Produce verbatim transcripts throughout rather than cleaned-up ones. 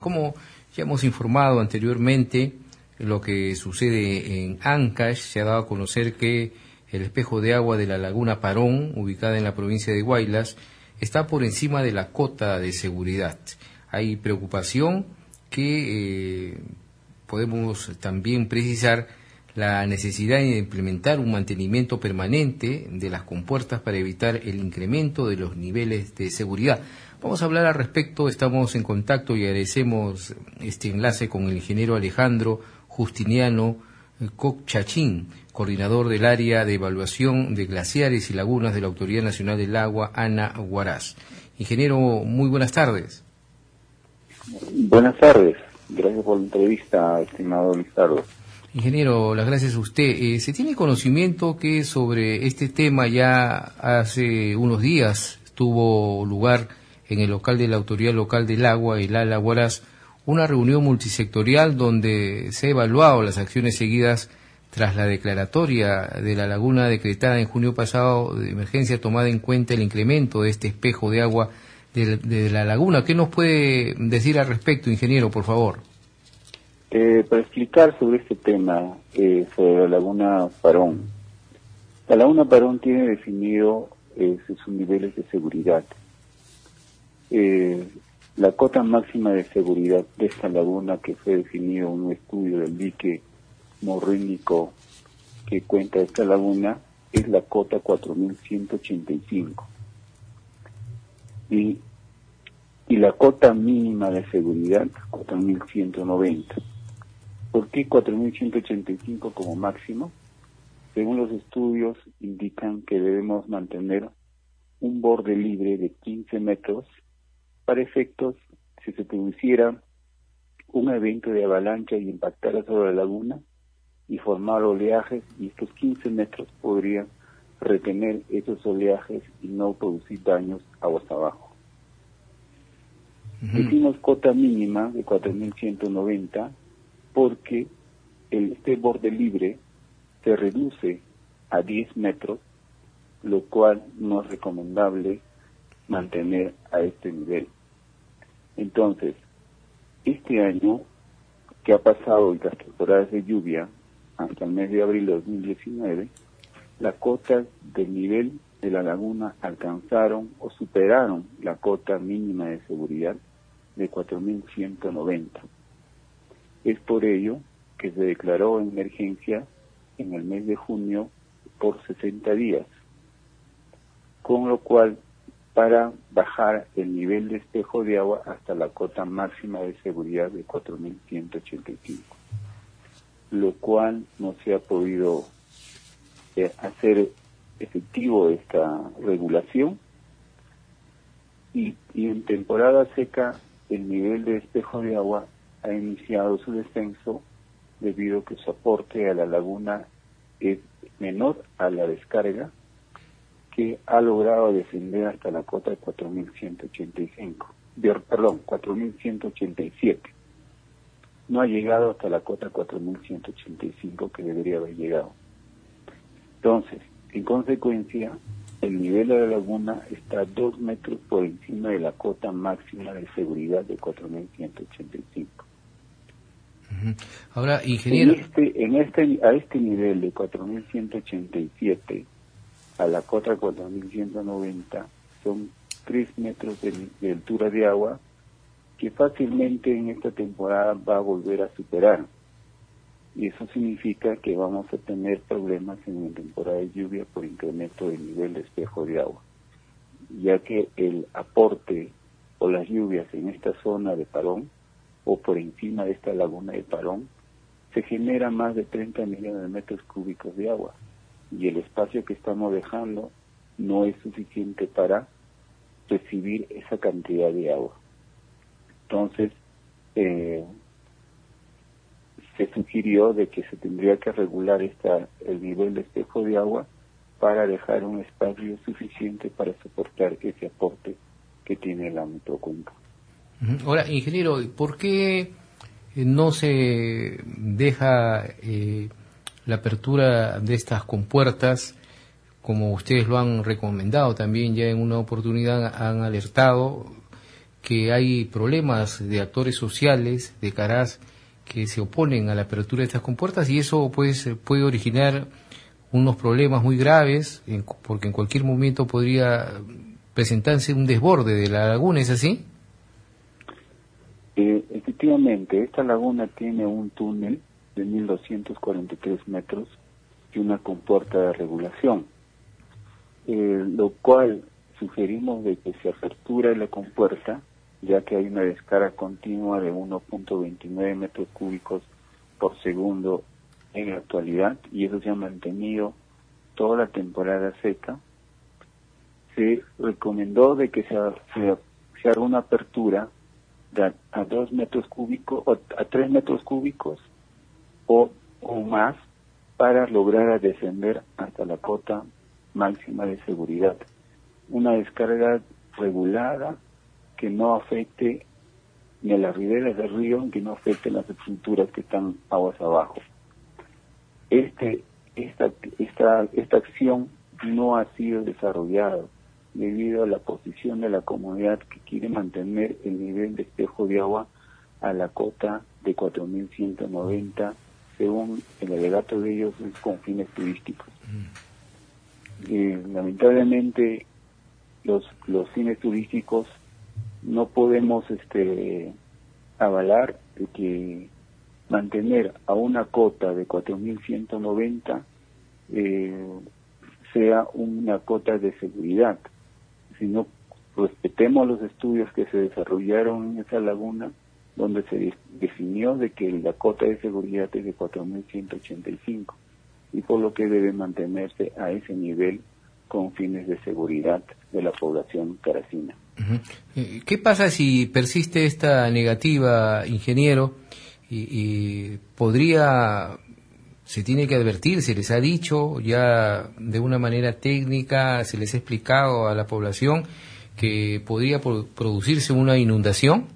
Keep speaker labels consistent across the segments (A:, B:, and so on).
A: Como ya hemos informado anteriormente, lo que sucede en Ancash, se ha dado a conocer que el espejo de agua de la laguna Parón, ubicada en la provincia de Huaylas, está por encima de la cota de seguridad. Hay preocupación que eh, podemos también precisar la necesidad de implementar un mantenimiento permanente de las compuertas para evitar el incremento de los niveles de seguridad. Vamos a hablar al respecto, estamos en contacto y agradecemos este enlace con el ingeniero Alejandro Justiniano Cocchachín, coordinador del área de evaluación de glaciares y lagunas de la Autoridad Nacional del Agua, ANA Huaraz. Ingeniero, muy buenas tardes.
B: Buenas tardes, gracias por la entrevista, estimado Lizardo.
A: Ingeniero, las gracias a usted. Eh, ¿Se tiene conocimiento que sobre este tema ya hace unos días tuvo lugar en el local de la Autoridad Local del Agua, el ALA Huaraz, una reunión multisectorial donde se ha evaluado las acciones seguidas tras la declaratoria de la laguna decretada en junio pasado de emergencia, tomada en cuenta el incremento de este espejo de agua de, de la laguna? ¿Qué nos puede decir al respecto, ingeniero, por favor?
B: Eh, para explicar sobre este tema, eh, sobre la laguna Parón. La laguna Parón tiene definido eh, sus niveles de seguridad. Eh, la cota máxima de seguridad de esta laguna, que fue definido en un estudio del dique morrínico que cuenta esta laguna, es la cota cuatro mil ciento ochenta y cinco. Y, y la cota mínima de seguridad, cuatro mil ciento noventa. ¿Por qué cuatro mil ciento ochenta y cinco como máximo? Según los estudios, indican que debemos mantener un borde libre de quince metros para efectos si se produciera un evento de avalancha y impactara sobre la laguna y formar oleajes, y estos quince metros podrían retener esos oleajes y no producir daños aguas abajo. Uh-huh. Hicimos cota mínima de cuatro mil ciento noventa porque el, este borde libre se reduce a diez metros, lo cual no es recomendable mantener a este nivel. Entonces, este año que ha pasado y las temporadas de lluvia hasta el mes de abril de dos mil diecinueve, las cotas del nivel de la laguna alcanzaron o superaron la cota mínima de seguridad de cuatro mil ciento noventa. Es por ello que se declaró emergencia en el mes de junio por sesenta días, con lo cual para bajar el nivel de espejo de agua hasta la cota máxima de seguridad de cuatro mil ciento ochenta y cinco, lo cual no se ha podido eh, hacer efectivo esta regulación, y, y en temporada seca el nivel de espejo de agua ha iniciado su descenso debido a que su aporte a la laguna es menor a la descarga, que ha logrado descender hasta la cota de cuatro mil ciento ochenta y cinco, de, perdón, cuatro mil ciento ochenta y siete. No ha llegado hasta la cota cuatro mil ciento ochenta y cinco que debería haber llegado. Entonces, en consecuencia, el nivel de la laguna está dos metros por encima de la cota máxima de seguridad de cuatro mil ciento ochenta y cinco.
A: Ahora, ingeniero...
B: En este, en este, a este nivel de cuatro mil ciento ochenta y siete, a la cota cuatro mil ciento noventa, son tres metros de, de altura de agua que fácilmente en esta temporada va a volver a superar. Y eso significa que vamos a tener problemas en la temporada de lluvia por incremento del nivel de espejo de agua, ya que el aporte o las lluvias en esta zona de Parón o por encima de esta laguna de Parón se genera más de treinta millones de metros cúbicos de agua, y el espacio que estamos dejando no es suficiente para recibir esa cantidad de agua. Entonces, eh, se sugirió de que se tendría que regular esta, el nivel de espejo de agua para dejar un espacio suficiente para soportar ese aporte que tiene la microcuenca.
A: Ahora, ingeniero, ¿por qué no se deja eh, la apertura de estas compuertas, como ustedes lo han recomendado también ya en una oportunidad, han alertado que hay problemas de actores sociales, de caras que se oponen a la apertura de estas compuertas, y eso pues puede originar unos problemas muy graves, en, porque en cualquier momento podría presentarse un desborde de la laguna, ¿es así?
B: Eh, efectivamente, esta laguna tiene un túnel de mil doscientos cuarenta y tres metros y una compuerta de regulación, eh, lo cual sugerimos de que se aperture la compuerta, ya que hay una descarga continua de uno punto veintinueve metros cúbicos por segundo en la actualidad, y eso se ha mantenido toda la temporada seca. Se recomendó de que se, se, se haga una apertura de a dos metros cúbicos o a tres metros cúbicos o, o más para lograr descender hasta la cota máxima de seguridad. Una descarga regulada que no afecte ni a las riberas del río, que no afecte las estructuras que están aguas abajo. Este, esta, esta, esta acción no ha sido desarrollada debido a la posición de la comunidad que quiere mantener el nivel de espejo de agua a la cota de cuatro mil ciento noventa, según el alegato de ellos, es con fines turísticos. Mm. Eh, lamentablemente, los, los fines turísticos no podemos este, avalar de que mantener a una cota de cuatro mil ciento noventa eh, sea una cota de seguridad. Si no respetemos los estudios que se desarrollaron en esa laguna, donde se de- definió de que la cota de seguridad es de cuatro mil ciento ochenta y cinco, y por lo que debe mantenerse a ese nivel con fines de seguridad de la población caracina.
A: Uh-huh. ¿Qué pasa si persiste esta negativa, ingeniero? Y, y podría, se tiene que advertir, se les ha dicho ya de una manera técnica, se les ha explicado a la población que podría por, producirse una inundación.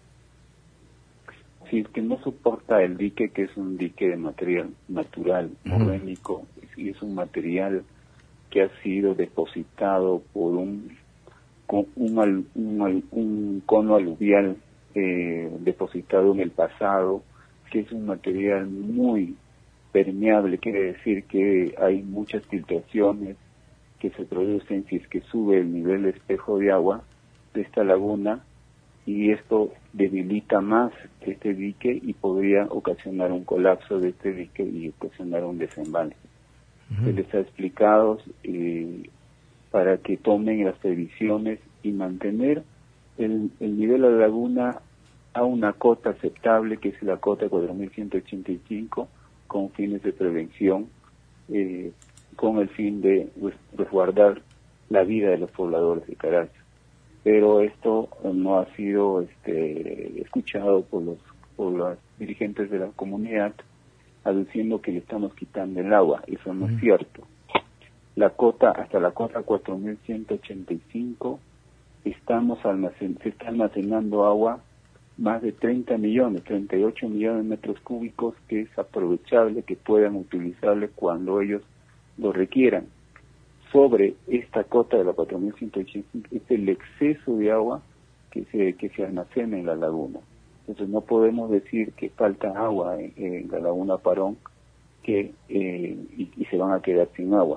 B: Si es que no soporta el dique, que es un dique de material natural, uh-huh, orgánico, y es un material que ha sido depositado por un un, un, un cono aluvial eh, depositado en el pasado, que es un material muy permeable, quiere decir que hay muchas filtraciones que se producen si es que sube el nivel de espejo de agua de esta laguna, y esto debilita más este dique y podría ocasionar un colapso de este dique y ocasionar un desembalse. Uh-huh. Se les ha explicado eh, para que tomen las previsiones y mantener el, el nivel de la laguna a una cota aceptable, que es la cota cuatro mil ciento ochenta y cinco, con fines de prevención, eh, con el fin de resguardar la vida de los pobladores de Caracas. Pero esto no ha sido este, escuchado por los, por los dirigentes de la comunidad, aduciendo que le estamos quitando el agua. Eso no es cierto. La cota, hasta la cota cuatro mil ciento ochenta y cinco, estamos almacen, se está almacenando agua más de treinta millones, treinta y ocho millones de metros cúbicos, que es aprovechable, que puedan utilizarle cuando ellos lo requieran. Sobre esta cota de la cuatro mil ciento ochenta y cinco es el exceso de agua que se, que se almacena en la laguna. Entonces no podemos decir que falta agua en, en la laguna Parón que eh, y, y se van a quedar sin agua.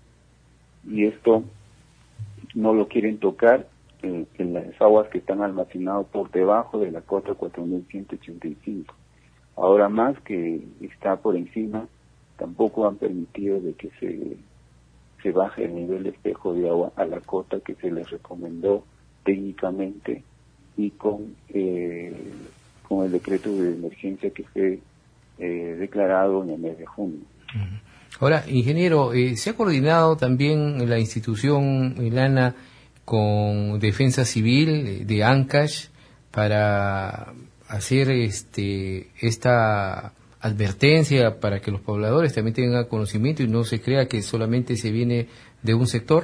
B: Y esto no lo quieren tocar en, en las aguas que están almacenadas por debajo de la cota cuatro mil ciento ochenta y cinco. Ahora más que está por encima, tampoco han permitido de que se, se baje el nivel de espejo de agua a la cota que se les recomendó técnicamente y con, eh, con el decreto de emergencia que fue eh, declarado en el mes de junio.
A: Ahora, ingeniero, eh, ¿se ha coordinado también la institución Elana con Defensa Civil de Ancash para hacer este esta advertencia para que los pobladores también tengan conocimiento y no se crea que solamente se viene de un sector?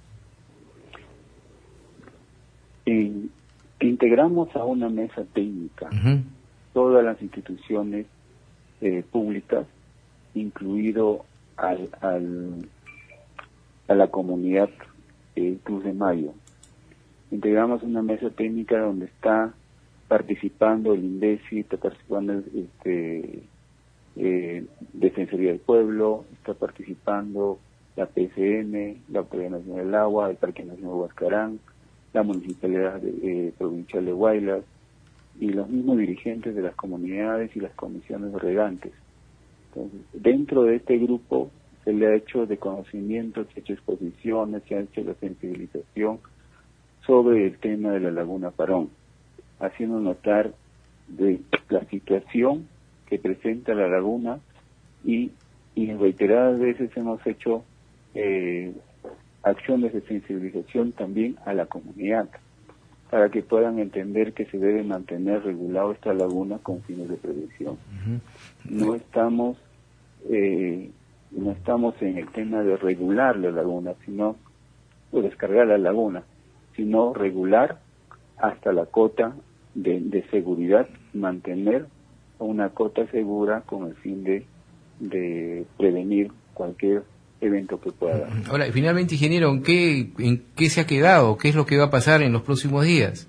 B: Eh, integramos a una mesa técnica uh-huh. todas las instituciones eh, públicas, incluido al, al, a la comunidad eh, Cruz de Mayo. integramos una mesa técnica donde está participando el INDECI, está participando este, eh, Defensoría del Pueblo, está participando la P S N, la Autoridad Nacional del Agua, el Parque Nacional Huascarán, la Municipalidad de, eh, Provincial de Huaylas y los mismos dirigentes de las comunidades y las comisiones regantes. Entonces, dentro de este grupo se le ha hecho de conocimiento, se ha hecho exposiciones, se ha hecho la sensibilización sobre el tema de la Laguna Parón, haciendo notar de la situación que presenta la laguna y, y reiteradas veces hemos hecho eh, acciones de sensibilización también a la comunidad para que puedan entender que se debe mantener regulado esta laguna con fines de prevención. Uh-huh. No estamos eh, no estamos en el tema de regular la laguna, sino o descargar la laguna, sino regular hasta la cota de, de seguridad, mantener una cota segura con el fin de, de prevenir cualquier evento que pueda dar.
A: Ahora, finalmente, ingeniero, ¿en qué, ¿en qué se ha quedado? ¿Qué es lo que va a pasar en los próximos días?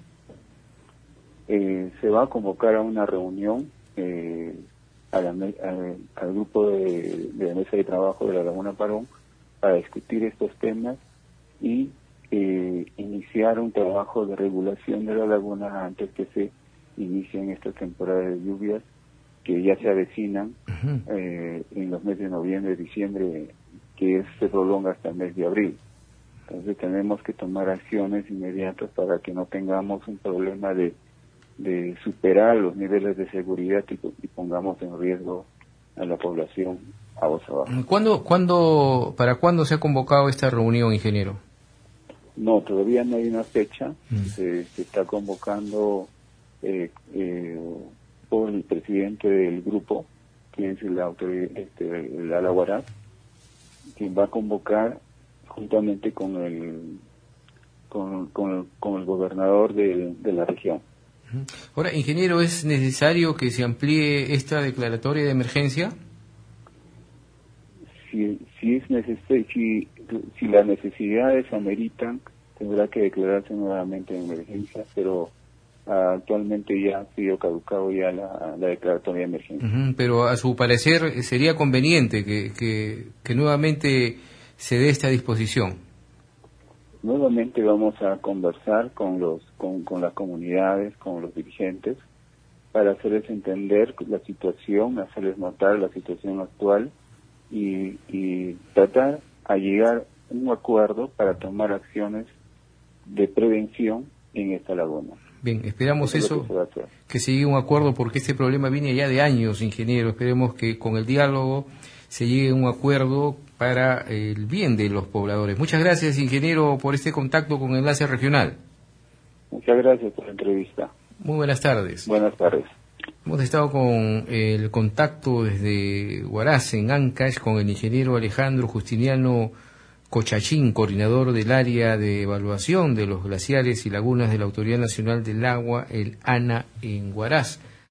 B: Eh, se va a convocar a una reunión eh, a la, a, al grupo de, de la mesa de trabajo de la Laguna Parón para discutir estos temas y eh, iniciar un trabajo de regulación de la laguna antes que se inicien estas temporadas de lluvias que ya se avecinan uh-huh. eh, en los meses de noviembre y diciembre, que se prolonga hasta el mes de abril. Entonces tenemos que tomar acciones inmediatas para que no tengamos un problema de, de superar los niveles de seguridad y, y pongamos en riesgo a la población a voz abajo.
A: ¿Cuándo, cuándo, ¿Para cuándo se ha convocado esta reunión, ingeniero?
B: No, todavía no hay una fecha. Mm. Se, se está convocando eh, eh, por el presidente del grupo, que es la autoridad, este, el Ala Huaraz, quien va a convocar juntamente con el con, con, con el gobernador de, de la región.
A: Ahora, ingeniero, ¿es necesario que se amplíe esta declaratoria de emergencia?
B: Si, si es necesario, si, si las necesidades ameritan, tendrá que declararse nuevamente en emergencia, pero uh, actualmente ya ha sido caducado ya la, la declaratoria de emergencia.
A: Uh-huh, pero a su parecer sería conveniente que, que, que nuevamente se dé esta disposición.
B: Nuevamente vamos a conversar con los con, con las comunidades, con los dirigentes, para hacerles entender la situación, hacerles notar la situación actual y, y tratar a llegar a un acuerdo para tomar acciones de prevención en esta laguna.
A: Bien, esperamos eso, eso que, que se llegue a un acuerdo, porque este problema viene ya de años, ingeniero. Esperemos que con el diálogo se llegue a un acuerdo para el bien de los pobladores. Muchas gracias, ingeniero, por este contacto con Enlace Regional.
B: Muchas gracias por la entrevista.
A: Muy buenas tardes.
B: Buenas tardes.
A: Hemos estado con el contacto desde Huaraz, en Ancash, con el ingeniero Alejandro Justiniano Cochachín, coordinador del área de evaluación de los glaciares y lagunas de la Autoridad Nacional del Agua, el ANA, en Huaraz.